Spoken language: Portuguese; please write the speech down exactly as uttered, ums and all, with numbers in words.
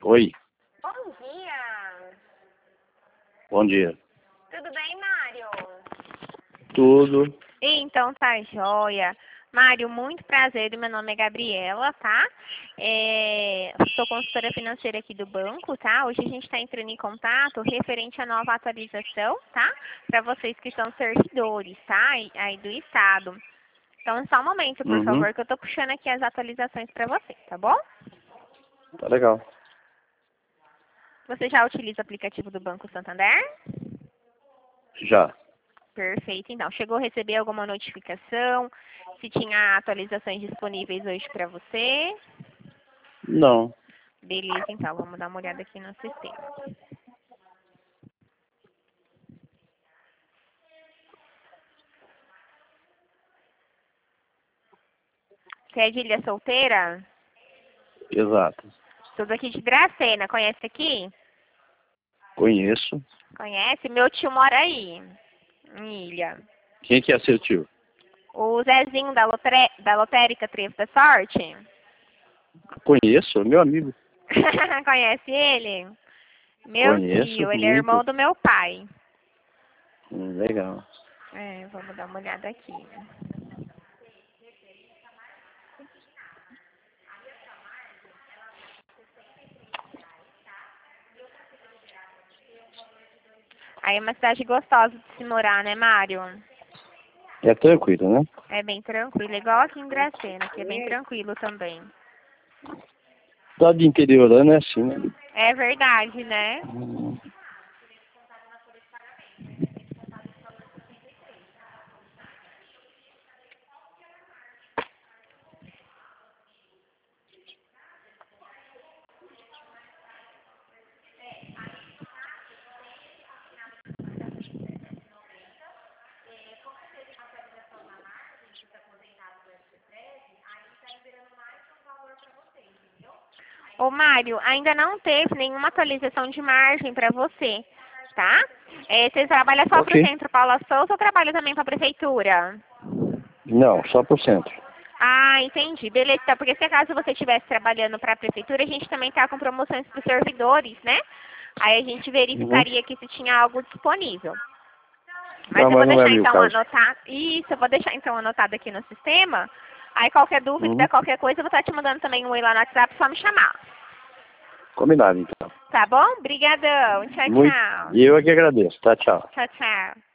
Oi, Bom dia! bom dia. Tudo bem, Mário? Tudo. Então tá joia. Mário, muito prazer, meu nome é Gabriela, tá? É, sou consultora financeira aqui do banco, tá? Hoje a gente está entrando em contato referente à nova atualização, tá? Para vocês que são servidores, tá? Aí do Estado. Então, só um momento, por Uhum, favor, que eu tô puxando aqui as atualizações para vocês, tá bom? tá legal. Você já utiliza o aplicativo do Banco Santander? Já. Perfeito. Então, chegou a receber alguma notificação? Se tinha atualizações disponíveis hoje para você? Não. Beleza, então, vamos dar uma olhada aqui no sistema. Você é de Ilha Solteira? Exato. Tudo aqui de Dracena, conhece aqui? Conheço. Conhece? Meu tio mora aí, em Ilha. Quem que é seu tio? O Zezinho da, lotre... da Lotérica Trevo da Sorte? Conheço, meu amigo. Conhece ele? Meu Conheço tio, ele é irmão muito. do meu pai. Hum, legal. É, vamos dar uma olhada aqui. Aí é uma cidade gostosa de se morar, né, Mário? É tranquilo, né? É bem tranquilo, igual aqui em Dracena, que é bem tranquilo também. Cidade interiorana é assim, né? É verdade, né? Hum, Ô, Mário, ainda não teve nenhuma atualização de margem para você, tá? É, você trabalha só para o ok. Centro Paula Souza ou trabalha também para a Prefeitura? Não, só por centro. Ah, entendi. Beleza, então, porque se acaso você estivesse trabalhando para a Prefeitura, a gente também está com promoções para os servidores, né? Aí a gente Uhum. verificaria aqui se tinha algo disponível. Mas Não, eu vou mas não é deixar meu então caso. anotado. Isso, eu vou deixar então anotado aqui no sistema. Aí qualquer Uhum. dúvida, qualquer coisa, eu vou estar te mandando também um oi lá no WhatsApp, só me chamar. Combinado, então. Tá bom? Obrigadão. Tchau, Muito. tchau. E eu é que agradeço. Tá, tchau. Tchau, tchau.